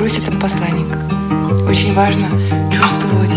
Грусть — это посланник. Очень важно чувствовать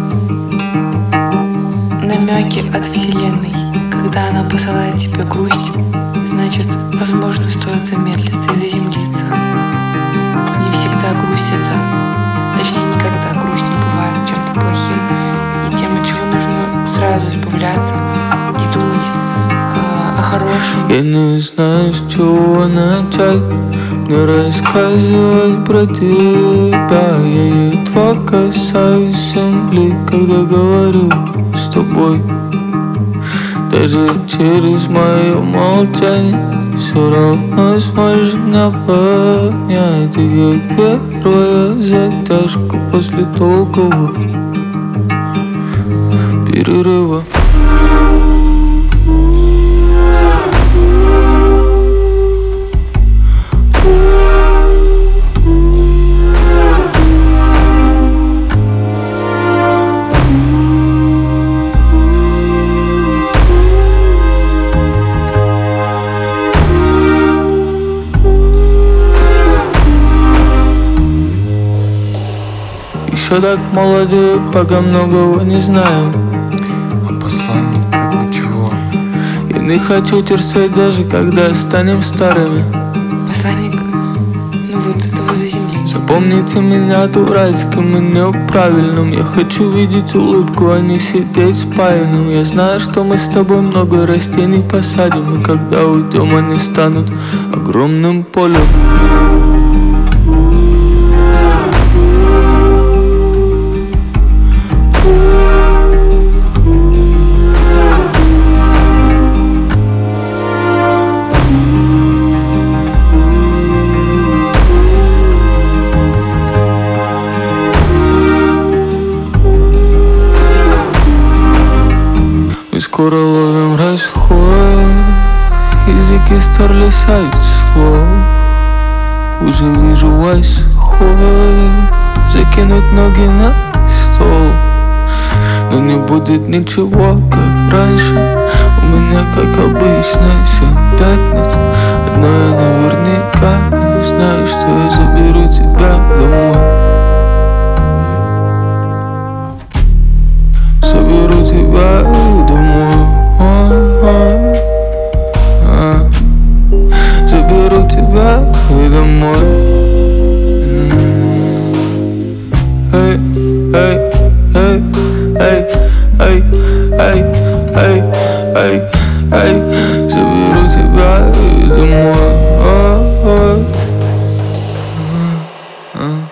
намеки от Вселенной. Когда она посылает тебе грусть, значит, возможно, стоит замедлиться и заземлиться. Не всегда грусть — это, точнее, никогда грусть не бывает чем-то плохим и тем, от чего нужно сразу избавляться и думать о хорошем. Я не знаю, с чего начать мне рассказывать про тебя. Я едва касаюсь земли, когда говорю с тобой. Даже через мое молчание все равно сможешь меня понять. Ты как первая затяжка после долгого перерыва. Еще так молодые, пока многого не знаем. А посланник как бы чего? Я не хочу терять даже когда станем старыми. Посланник, ну вот этого заземления. Запомните меня дурацким и неправильным. Я хочу видеть улыбку, а не сидеть спаянным. Я знаю, что мы с тобой много растений посадим, и когда уйдем, они станут огромным полем. Скоро ловим расход, языки стерлись от слов. Уже вижу восход, закинуть ноги на стол. Но не будет ничего, как раньше. У меня, как обычно, 7 пятниц. Одно я наверняка знаю, что я заберу тебя домой. Заберу тебя домой. Заберу тебя домой. Эй, эй, эй, эй, эй, эй, эй, эй, эй. Заберу тебя домой.